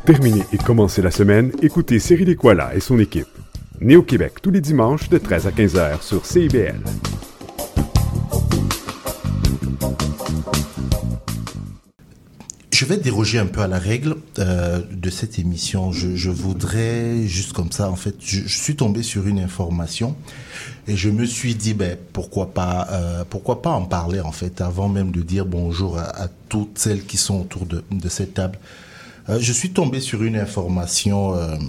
terminer et commencer la semaine, écoutez Cyril Equala et son équipe. Né au Québec tous les dimanches de 13 à 15 heures sur CIBL. Je vais déroger un peu à la règle de cette émission. Je voudrais, juste comme ça, en fait, je suis tombé sur une information et je me suis dit, pourquoi pas en parler, en fait, avant même de dire bonjour à toutes celles qui sont autour de cette table. Je suis tombé sur une information.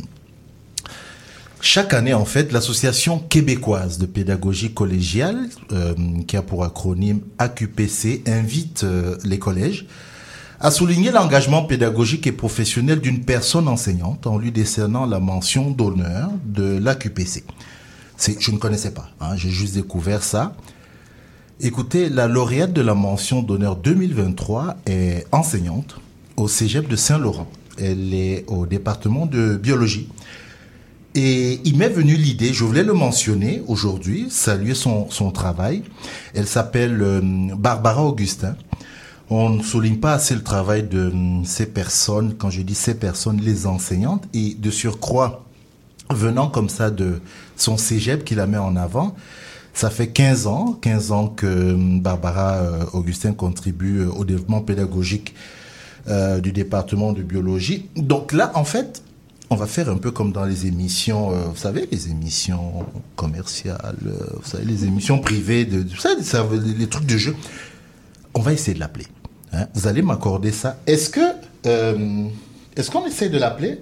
Chaque année, en fait, l'Association québécoise de pédagogie collégiale, qui a pour acronyme AQPC, invite les collèges à souligner l'engagement pédagogique et professionnel d'une personne enseignante en lui décernant la mention d'honneur de l'AQPC. Je ne connaissais pas, j'ai juste découvert ça. Écoutez, la lauréate de la mention d'honneur 2023 est enseignante au Cégep de Saint-Laurent. Elle est au département de biologie. Et il m'est venu l'idée, je voulais le mentionner aujourd'hui, saluer son travail. Elle s'appelle Barbara Augustin. On ne souligne pas assez le travail de ces personnes, quand je dis ces personnes, les enseignantes, et de surcroît, venant comme ça de son cégep qui la met en avant, ça fait 15 ans que Barbara Augustin contribue au développement pédagogique du département de biologie. Donc là, en fait, on va faire un peu comme dans les émissions, vous savez, les émissions commerciales, vous savez, les émissions privées, vous savez, les trucs de jeu. On va essayer de l'appeler. Vous allez m'accorder ça. Est-ce qu'on essaie de l'appeler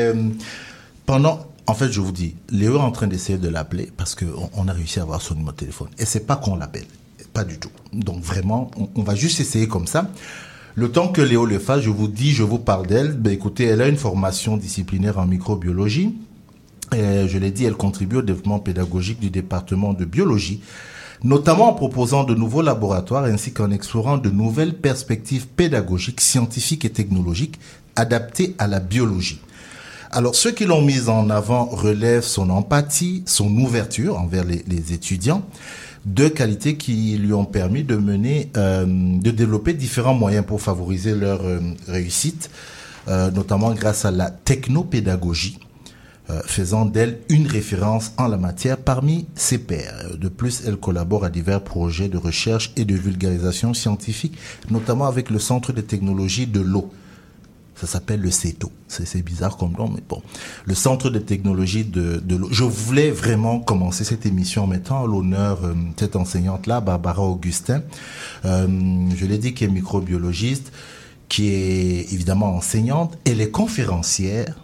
en fait, je vous dis, Léo est en train d'essayer de l'appeler parce qu'on a réussi à avoir son numéro de téléphone. Et c'est pas qu'on l'appelle. Pas du tout. Donc vraiment, on va juste essayer comme ça. Le temps que Léo le fasse, je vous parle d'elle. Écoutez, elle a une formation disciplinaire en microbiologie. Et je l'ai dit, elle contribue au développement pédagogique du département de biologie, notamment en proposant de nouveaux laboratoires ainsi qu'en explorant de nouvelles perspectives pédagogiques, scientifiques et technologiques adaptées à la biologie. Alors, ceux qui l'ont mise en avant relèvent son empathie, son ouverture envers les étudiants, deux qualités qui lui ont permis de développer différents moyens pour favoriser leur réussite, notamment grâce à la technopédagogie, faisant d'elle une référence en la matière parmi ses pairs. De plus, elle collabore à divers projets de recherche et de vulgarisation scientifique, notamment avec le Centre de technologie de l'eau. Ça s'appelle le CETO. C'est bizarre comme nom, mais bon. Le Centre de technologie de l'eau. Je voulais vraiment commencer cette émission en mettant à l'honneur cette enseignante-là, Barbara Augustin. Je l'ai dit, qui est microbiologiste, qui est évidemment enseignante. Elle est conférencière.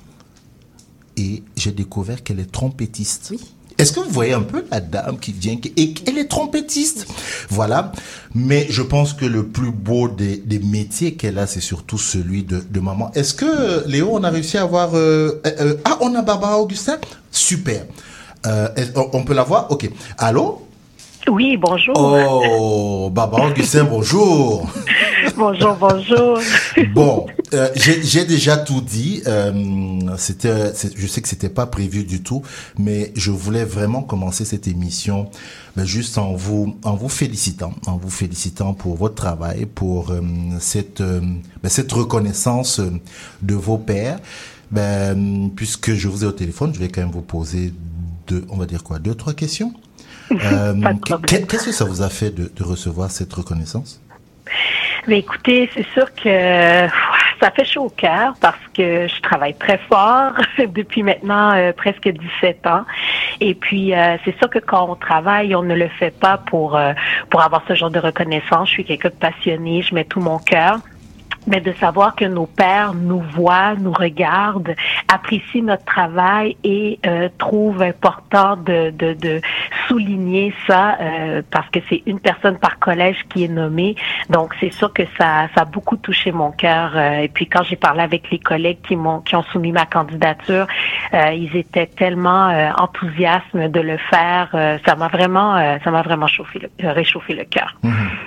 Et j'ai découvert qu'elle est trompettiste. Oui. Est-ce que vous voyez un peu la dame qui vient et elle est trompettiste? Voilà. Mais je pense que le plus beau des métiers qu'elle a, c'est surtout celui de maman. Est-ce que, Léo, on a réussi à avoir... on a Barbara Augustin? Super. On peut la voir? Ok. Allô? Oui, bonjour. Oh, Barbara Augustin, bonjour. Bonjour. Bon, j'ai déjà tout dit. Je sais que c'était pas prévu du tout, mais je voulais vraiment commencer cette émission juste en vous félicitant pour votre travail, pour cette reconnaissance de vos pairs. Puisque je vous ai au téléphone, je vais quand même vous poser deux, trois questions. Qu'est-ce que ça vous a fait de recevoir cette reconnaissance? Mais écoutez, c'est sûr que ça fait chaud au cœur parce que je travaille très fort depuis maintenant presque 17 ans. Et puis, c'est sûr que quand on travaille, on ne le fait pas pour avoir ce genre de reconnaissance. Je suis quelqu'un de passionné, je mets tout mon cœur. Mais de savoir que nos pairs nous voient, nous regardent, apprécient notre travail et trouvent important de souligner ça parce que c'est une personne par collège qui est nommée. Donc c'est sûr que ça a beaucoup touché mon cœur. Et puis quand j'ai parlé avec les collègues qui ont soumis ma candidature, ils étaient tellement enthousiastes de le faire. Ça m'a vraiment réchauffé le cœur.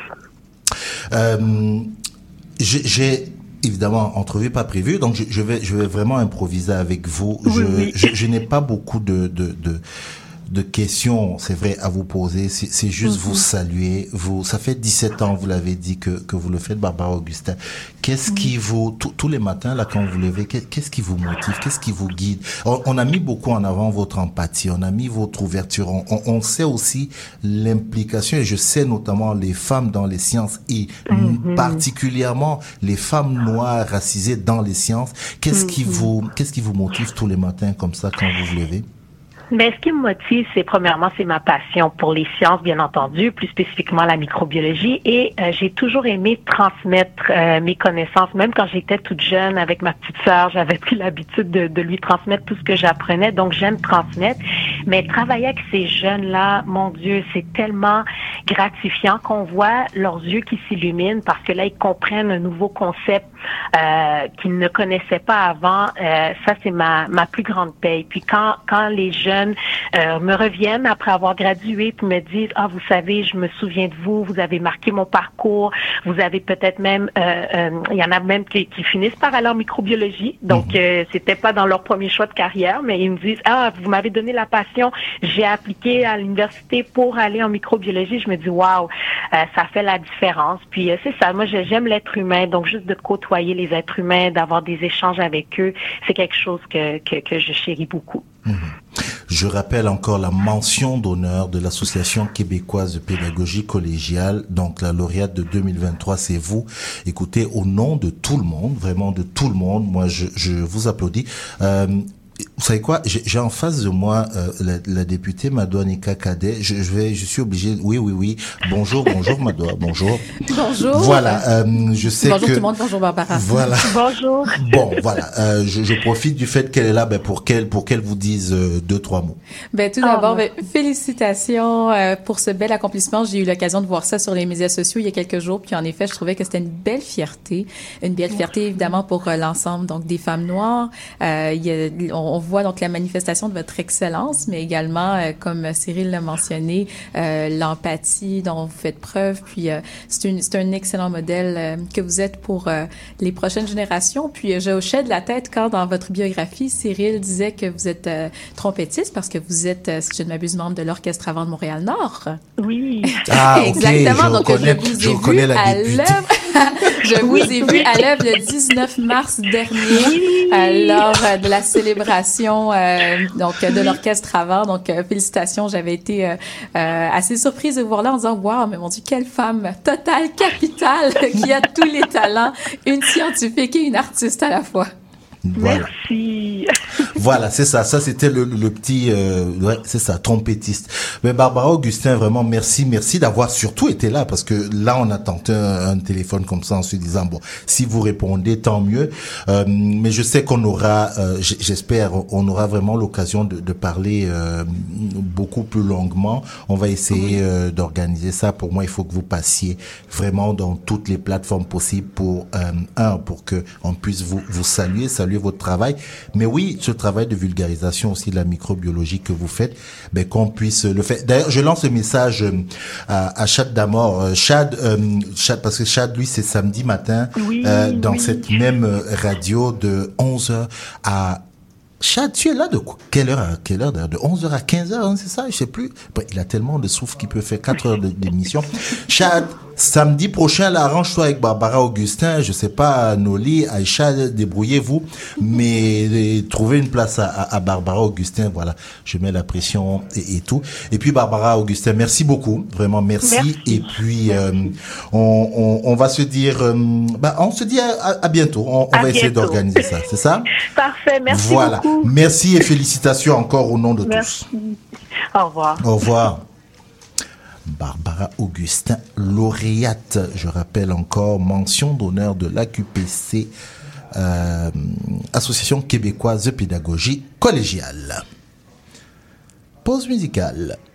J'ai évidemment entrevue pas prévue, donc je vais vraiment improviser avec vous. Oui. Je n'ai pas beaucoup de de questions, c'est vrai, à vous poser. C'est juste vous saluer. Ça fait 17 ans, vous l'avez dit, que vous le faites, Barbara Augustin. Qu'est-ce qui vous, tous les matins, là, quand vous levez, qu'est-ce qui vous motive? Qu'est-ce qui vous guide? On a mis beaucoup en avant votre empathie. On a mis votre ouverture. On sait aussi l'implication, et je sais notamment les femmes dans les sciences, et particulièrement les femmes noires racisées dans les sciences. Qu'est-ce qui vous motive tous les matins comme ça quand vous vous levez? Mais ce qui me motive, c'est ma passion pour les sciences, bien entendu, plus spécifiquement la microbiologie. Et j'ai toujours aimé transmettre mes connaissances. Même quand j'étais toute jeune avec ma petite sœur, j'avais pris l'habitude de lui transmettre tout ce que j'apprenais. Donc, j'aime transmettre. Mais travailler avec ces jeunes-là, mon Dieu, c'est tellement gratifiant qu'on voit leurs yeux qui s'illuminent parce que là, ils comprennent un nouveau concept qu'ils ne connaissaient pas avant. Ça, c'est ma plus grande paye. Puis quand les jeunes me reviennent après avoir gradué puis me disent vous savez, je me souviens de vous, vous avez marqué mon parcours, vous avez peut-être même il y en a même qui finissent par aller en microbiologie, donc c'était pas dans leur premier choix de carrière, mais ils me disent vous m'avez donné la passion, j'ai appliqué à l'université pour aller en microbiologie. Je me dis waouh, ça fait la différence. Puis c'est ça, moi j'aime l'être humain, donc juste de côtoyer les êtres humains, d'avoir des échanges avec eux, c'est quelque chose que je chéris beaucoup. Je rappelle encore la mention d'honneur de l'Association québécoise de pédagogie collégiale. Donc, la lauréate de 2023, c'est vous. Écoutez, au nom de tout le monde, vraiment de tout le monde, moi, je vous applaudis. Vous savez quoi? J'ai en face de moi la députée Madoua-Nika Cadet. Je suis obligé. Oui. Bonjour Madoua. Bonjour. Bonjour. Voilà. Je sais bonjour que. Tout le monde. Bonjour Barbara. Voilà. Bonjour. Bon, voilà. Je profite du fait qu'elle est là, pour qu'elle vous dise 2-3 mots. Tout d'abord, félicitations pour ce bel accomplissement. J'ai eu l'occasion de voir ça sur les médias sociaux il y a quelques jours, puis en effet, je trouvais que c'était une belle fierté évidemment pour l'ensemble donc des femmes noires. On voit donc la manifestation de votre excellence, mais également, comme Cyril l'a mentionné, l'empathie dont vous faites preuve. Puis c'est un excellent modèle que vous êtes pour les prochaines générations. Puis je hochais de la tête quand dans votre biographie, Cyril disait que vous êtes trompettiste parce que vous êtes, si je ne m'abuse, membre de l'Orchestre avant de Montréal-Nord. Oui. Exactement. Donc je vous ai vu à l'œuvre. Je vous ai vu à l'œuvre le 19 mars dernier lors de la célébration de l'Orchestre avant. Donc félicitations, j'avais été assez surprise de vous voir là en disant waouh, mais mon Dieu, quelle femme totale, capitale, qui a tous les talents, une scientifique et une artiste à la fois. Voilà. Merci. Voilà, c'est ça. Ça, c'était le petit, c'est ça, trompettiste. Mais Barbara Augustin, vraiment, merci d'avoir surtout été là, parce que là, on a tenté un téléphone comme ça en se disant, bon, si vous répondez, tant mieux. Mais je sais qu'on aura, j'espère, on aura vraiment l'occasion de parler beaucoup plus longuement. On va essayer d'organiser ça. Pour moi, il faut que vous passiez vraiment dans toutes les plateformes possibles pour que on puisse vous saluer votre travail. Mais oui, ce travail de vulgarisation aussi de la microbiologie que vous faites, qu'on puisse le faire. D'ailleurs, je lance le message à Chad Damor. Chad, parce que Chad, lui, c'est samedi matin, dans cette même radio de 11h à... Chad, tu es là de quoi? Quelle heure d'ailleurs? De 11h à 15h, hein, c'est ça? Je sais plus. Il a tellement de souffle qu'il peut faire 4 heures d'émission. Chad, samedi prochain, là, arrange-toi avec Barbara Augustin. Je sais pas, Noli, Aïcha, débrouillez-vous. Mais trouvez une place à Barbara Augustin. Voilà. Je mets la pression et tout. Et puis, Barbara Augustin, merci beaucoup. Vraiment, merci. Et puis, on va se dire, on se dit à bientôt. On va essayer d'organiser ça. C'est ça? Parfait. Merci beaucoup. Merci et félicitations encore au nom de tous. Au revoir. Au revoir. Barbara Augustin, lauréate, je rappelle encore, mention d'honneur de l'AQPC, Association québécoise de pédagogie collégiale. Pause musicale.